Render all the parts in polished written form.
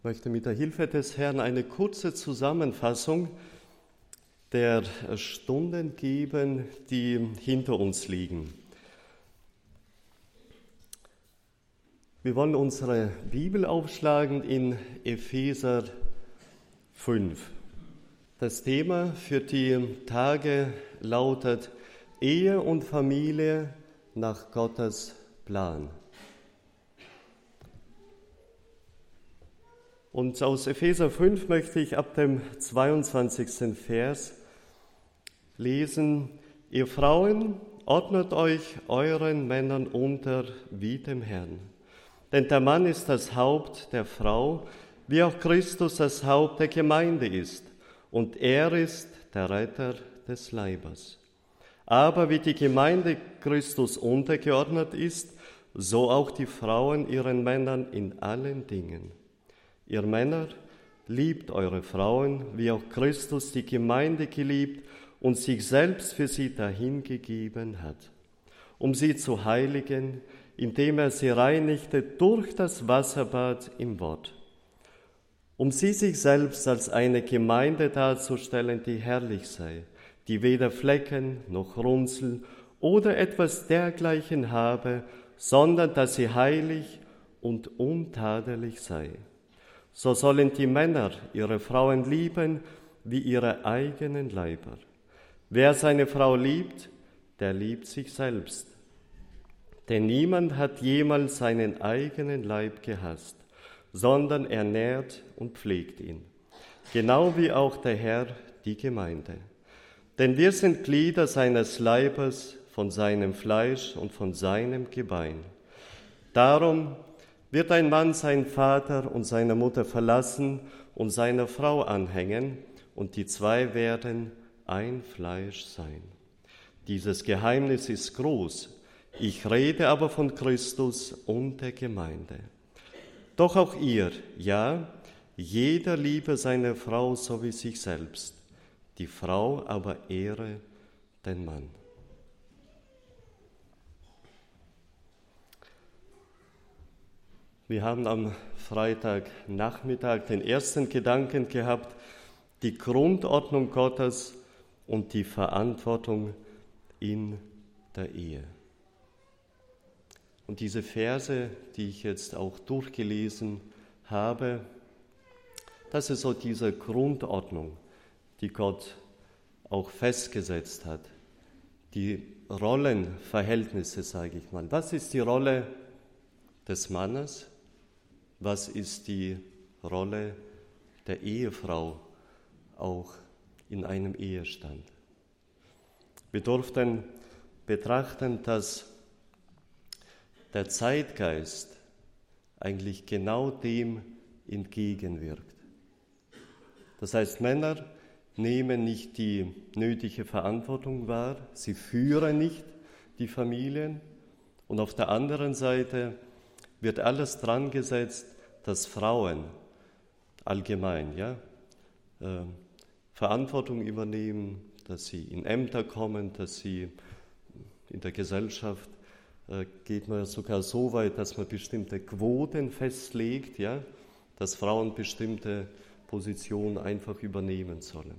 Ich möchte mit der Hilfe des Herrn eine kurze Zusammenfassung der Stunden geben, die hinter uns liegen. Wir wollen unsere Bibel aufschlagen in Epheser 5. Das Thema für die Tage lautet Ehe und Familie nach Gottes Plan. Und aus Epheser 5 möchte ich ab dem 22. Vers lesen: Ihr Frauen, ordnet euch euren Männern unter wie dem Herrn. Denn der Mann ist das Haupt der Frau, wie auch Christus das Haupt der Gemeinde ist. Und er ist der Retter des Leibes. Aber wie die Gemeinde Christus untergeordnet ist, so auch die Frauen ihren Männern in allen Dingen. Ihr Männer, liebt eure Frauen, wie auch Christus die Gemeinde geliebt und sich selbst für sie dahingegeben hat, um sie zu heiligen, indem er sie reinigte durch das Wasserbad im Wort, um sie sich selbst als eine Gemeinde darzustellen, die herrlich sei, die weder Flecken noch Runzel oder etwas dergleichen habe, sondern dass sie heilig und untadelig sei. So sollen die Männer ihre Frauen lieben wie ihre eigenen Leiber. Wer seine Frau liebt, der liebt sich selbst. Denn niemand hat jemals seinen eigenen Leib gehasst, sondern er nährt und pflegt ihn, genau wie auch der Herr die Gemeinde. Denn wir sind Glieder seines Leibes, von seinem Fleisch und von seinem Gebein. Darum wird ein Mann seinen Vater und seine Mutter verlassen und seiner Frau anhängen, und die zwei werden ein Fleisch sein. Dieses Geheimnis ist groß. Ich rede aber von Christus und der Gemeinde. Doch auch ihr, ja, jeder liebe seine Frau so wie sich selbst, die Frau aber ehre den Mann. Wir haben am Freitagnachmittag den ersten Gedanken gehabt, die Grundordnung Gottes und die Verantwortung in der Ehe. Und diese Verse, die ich jetzt auch durchgelesen habe, das ist so diese Grundordnung, die Gott auch festgesetzt hat. Die Rollenverhältnisse, sage ich mal. Was ist die Rolle des Mannes? Was ist die Rolle der Ehefrau auch in einem Ehestand? Wir durften betrachten, dass der Zeitgeist eigentlich genau dem entgegenwirkt. Das heißt, Männer nehmen nicht die nötige Verantwortung wahr, sie führen nicht die Familien, und auf der anderen Seite wird alles dran gesetzt, dass Frauen allgemein Verantwortung übernehmen, dass sie in Ämter kommen, dass sie in der Gesellschaft geht man sogar so weit, dass man bestimmte Quoten festlegt, dass Frauen bestimmte Positionen einfach übernehmen sollen.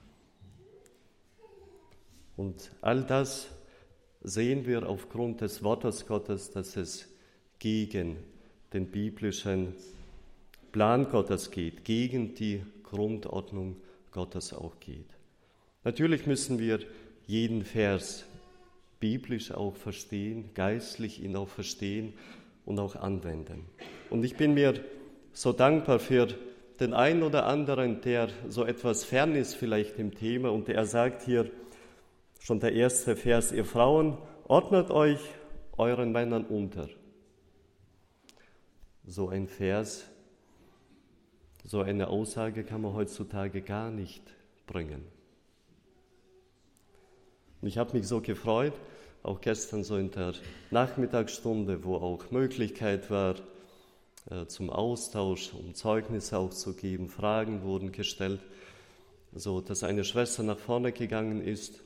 Und all das sehen wir aufgrund des Wortes Gottes, dass es gegen den biblischen Plan Gottes geht, gegen die Grundordnung Gottes auch geht. Natürlich müssen wir jeden Vers biblisch auch verstehen, geistlich ihn auch verstehen und auch anwenden. Und ich bin mir so dankbar für den einen oder anderen, der so etwas fern ist vielleicht im Thema, und der sagt hier schon der erste Vers: Ihr Frauen, ordnet euch euren Männern unter. So ein Vers, so eine Aussage kann man heutzutage gar nicht bringen. Und ich habe mich so gefreut, auch gestern so in der Nachmittagsstunde, wo auch Möglichkeit war zum Austausch, um Zeugnisse auch zu geben, Fragen wurden gestellt, so dass eine Schwester nach vorne gegangen ist,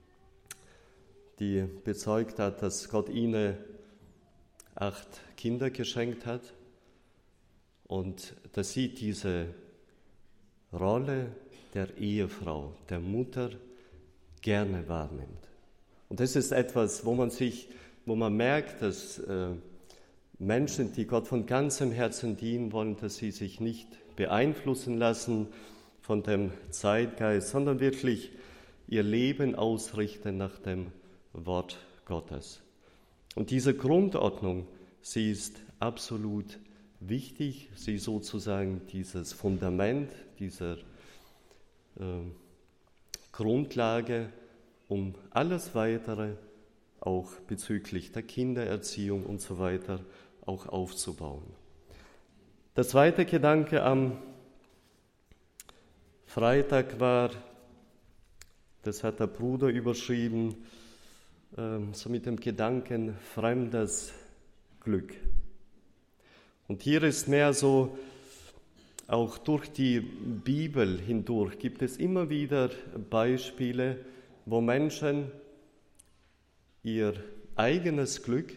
die bezeugt hat, dass Gott ihnen 8 Kinder geschenkt hat und dass sie diese Rolle der Ehefrau, der Mutter gerne wahrnimmt. Und das ist etwas, wo man merkt, dass Menschen, die Gott von ganzem Herzen dienen wollen, dass sie sich nicht beeinflussen lassen von dem Zeitgeist, sondern wirklich ihr Leben ausrichten nach dem Wort Gottes. Und diese Grundordnung, sie ist absolut wichtig, sie ist sozusagen dieses Fundament, dieser Grundlage, um alles Weitere, auch bezüglich der Kindererziehung und so weiter, auch aufzubauen. Der zweite Gedanke am Freitag war, das hat der Bruder überschrieben, so mit dem Gedanken fremdes Glück. Und hier ist mehr so, auch durch die Bibel hindurch gibt es immer wieder Beispiele, wo Menschen ihr eigenes Glück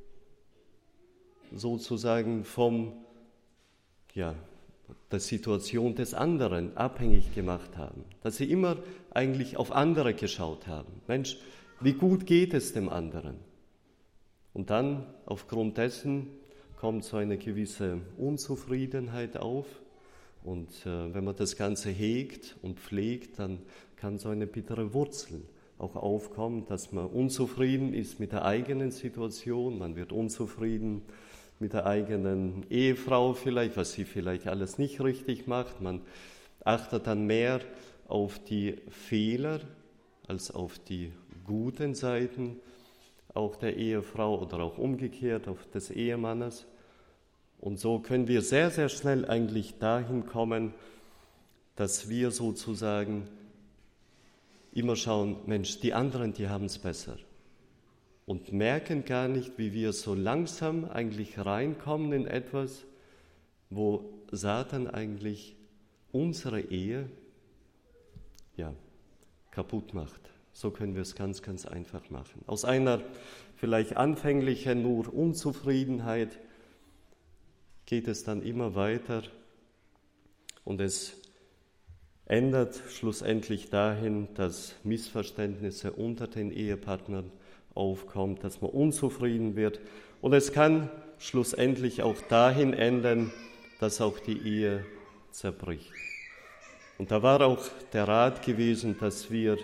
sozusagen der Situation des anderen abhängig gemacht haben. Dass sie immer eigentlich auf andere geschaut haben. Mensch, wie gut geht es dem anderen? Und dann aufgrund dessen kommt so eine gewisse Unzufriedenheit auf. Und wenn man das Ganze hegt und pflegt, dann kann so eine bittere Wurzel auch aufkommen, dass man unzufrieden ist mit der eigenen Situation, man wird unzufrieden mit der eigenen Ehefrau vielleicht, was sie vielleicht alles nicht richtig macht. Man achtet dann mehr auf die Fehler als auf die guten Seiten auch der Ehefrau oder auch umgekehrt auf des Ehemannes. Und so können wir sehr, sehr schnell eigentlich dahin kommen, dass wir sozusagen immer schauen, Mensch, die anderen, die haben es besser. Und merken gar nicht, wie wir so langsam eigentlich reinkommen in etwas, wo Satan eigentlich unsere Ehe kaputt macht. So können wir es ganz, ganz einfach machen. Aus einer vielleicht anfänglichen nur Unzufriedenheit geht es dann immer weiter und es ändert schlussendlich dahin, dass Missverständnisse unter den Ehepartnern aufkommen, dass man unzufrieden wird. Und es kann schlussendlich auch dahin enden, dass auch die Ehe zerbricht. Und da war auch der Rat gewesen, dass wir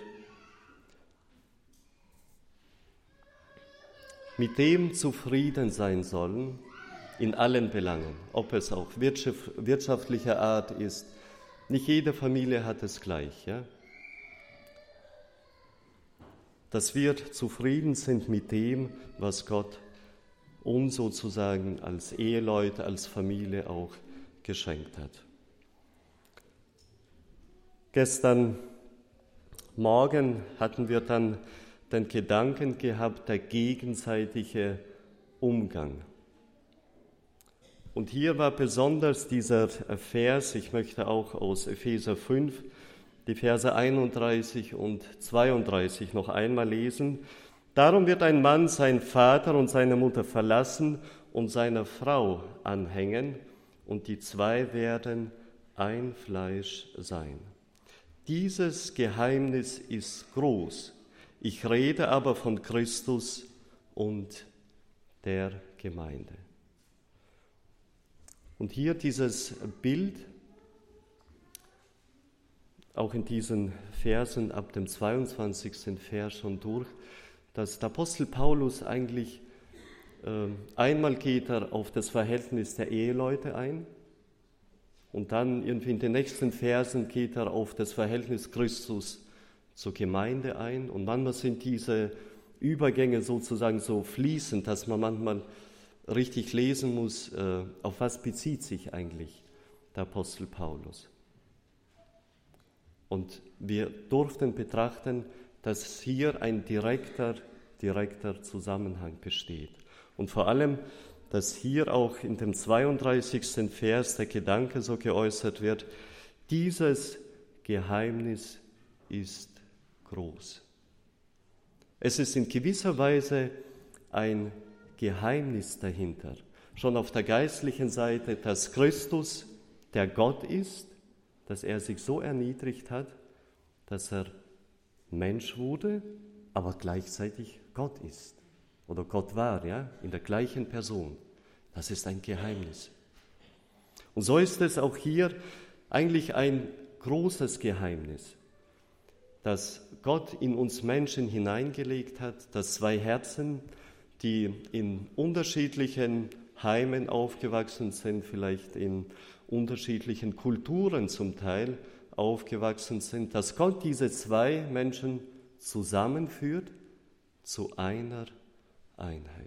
mit dem zufrieden sein sollen, in allen Belangen, ob es auch wirtschaftlicher Art ist. Nicht jede Familie hat es gleich. Ja? Dass wir zufrieden sind mit dem, was Gott uns sozusagen als Eheleute, als Familie auch geschenkt hat. Gestern Morgen hatten wir dann den Gedanken gehabt, der gegenseitige Umgang. Und hier war besonders dieser Vers, ich möchte auch aus Epheser 5, die Verse 31 und 32 noch einmal lesen. Darum wird ein Mann seinen Vater und seine Mutter verlassen und seiner Frau anhängen, und die zwei werden ein Fleisch sein. Dieses Geheimnis ist groß. Ich rede aber von Christus und der Gemeinde. Und hier dieses Bild, auch in diesen Versen ab dem 22. Vers schon durch, dass der Apostel Paulus eigentlich, einmal geht er auf das Verhältnis der Eheleute ein und dann irgendwie in den nächsten Versen geht er auf das Verhältnis Christus zur Gemeinde ein. Und manchmal sind diese Übergänge sozusagen so fließend, dass man manchmal richtig lesen muss, auf was bezieht sich eigentlich der Apostel Paulus. Und wir durften betrachten, dass hier ein direkter Zusammenhang besteht. Und vor allem, dass hier auch in dem 32. Vers der Gedanke so geäußert wird, dieses Geheimnis ist groß. Es ist in gewisser Weise ein Geheimnis dahinter. schon auf der geistlichen Seite, dass Christus der Gott ist, dass er sich so erniedrigt hat, dass er Mensch wurde, aber gleichzeitig Gott ist. Oder Gott war, ja, in der gleichen Person. Das ist ein Geheimnis. Und so ist es auch hier eigentlich ein großes Geheimnis, dass Gott in uns Menschen hineingelegt hat, dass zwei Herzen, die in unterschiedlichen Heimen aufgewachsen sind, vielleicht in unterschiedlichen Kulturen zum Teil aufgewachsen sind, dass Gott diese zwei Menschen zusammenführt zu einer Einheit.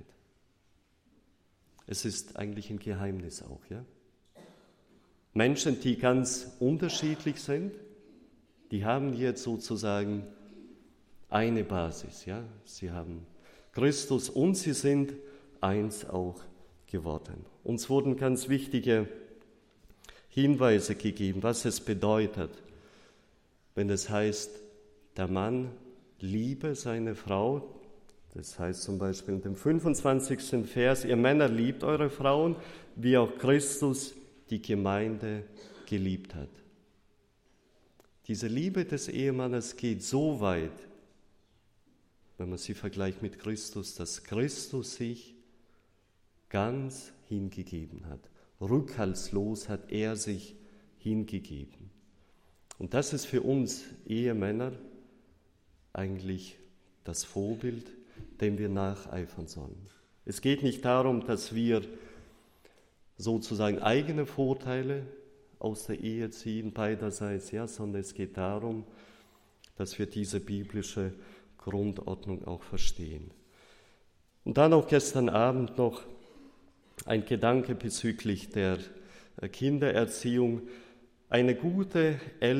Es ist eigentlich ein Geheimnis auch, ja? Menschen, die ganz unterschiedlich sind, die haben jetzt sozusagen eine Basis, ja? Sie haben Christus und sie sind eins auch geworden. Uns wurden ganz wichtige Hinweise gegeben, was es bedeutet, wenn es heißt, der Mann liebe seine Frau. Das heißt zum Beispiel in dem 25. Vers, ihr Männer liebt eure Frauen, wie auch Christus die Gemeinde geliebt hat. Diese Liebe des Ehemannes geht so weit, wenn man sie vergleicht mit Christus, dass Christus sich ganz hingegeben hat. Rückhaltslos hat er sich hingegeben. Und das ist für uns Ehemänner eigentlich das Vorbild, dem wir nacheifern sollen. Es geht nicht darum, dass wir sozusagen eigene Vorteile aus der Ehe ziehen, beiderseits, ja, sondern es geht darum, dass wir diese biblische Grundordnung auch verstehen. Und dann auch gestern Abend noch ein Gedanke bezüglich der Kindererziehung, eine gute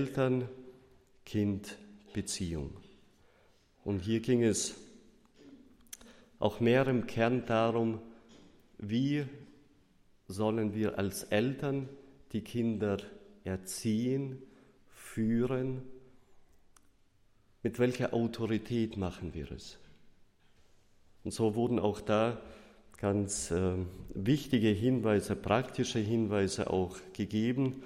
Eltern-Kind-Beziehung. Und hier ging es auch mehr im Kern darum, wie sollen wir als Eltern die Kinder erziehen, führen, mit welcher Autorität machen wir es. Und so wurden auch da ganz wichtige Hinweise, praktische Hinweise auch gegeben.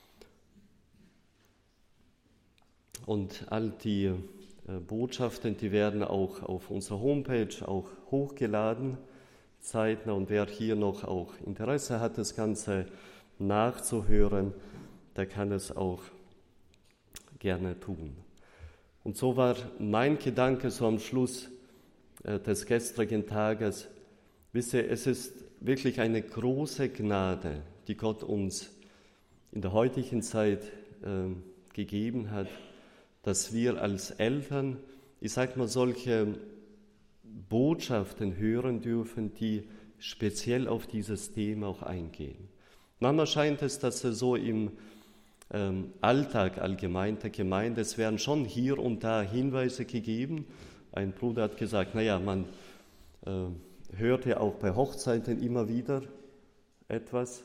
Und all die Botschaften, die werden auch auf unserer Homepage auch hochgeladen, zeitnah. Und wer hier noch auch Interesse hat, das Ganze nachzuhören, der kann es auch gerne tun. Und so war mein Gedanke so am Schluss des gestrigen Tages, wisst ihr, es ist wirklich eine große Gnade, die Gott uns in der heutigen Zeit gegeben hat, dass wir als Eltern, ich sage mal, solche Botschaften hören dürfen, die speziell auf dieses Thema auch eingehen. Manchmal scheint es, dass so im Alltag allgemein der Gemeinde, es werden schon hier und da Hinweise gegeben. Ein Bruder hat gesagt, naja, man hört ja auch bei Hochzeiten immer wieder etwas.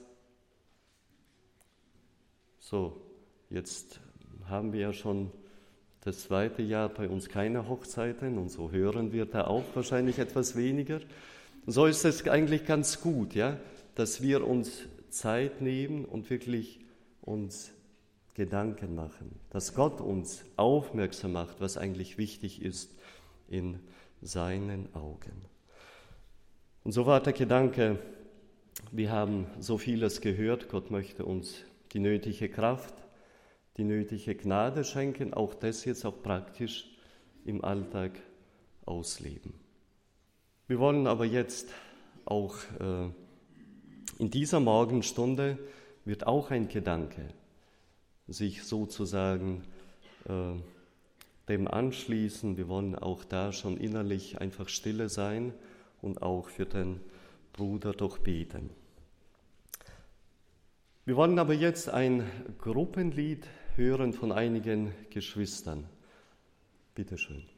So, jetzt haben wir ja schon das 2. Jahr bei uns keine Hochzeiten und so hören wir da auch wahrscheinlich etwas weniger. So ist es eigentlich ganz gut, ja, dass wir uns Zeit nehmen und wirklich uns Gedanken machen, dass Gott uns aufmerksam macht, was eigentlich wichtig ist in seinen Augen. Und so war der Gedanke, wir haben so vieles gehört, Gott möchte uns die nötige Kraft, die nötige Gnade schenken, auch das jetzt auch praktisch im Alltag ausleben. Wir wollen aber jetzt auch in dieser Morgenstunde wird auch ein Gedanke sich sozusagen dem anschließen. Wir wollen auch da schon innerlich einfach stille sein und auch für den Bruder doch beten. Wir wollen aber jetzt ein Gruppenlied hören von einigen Geschwistern. Bitte schön.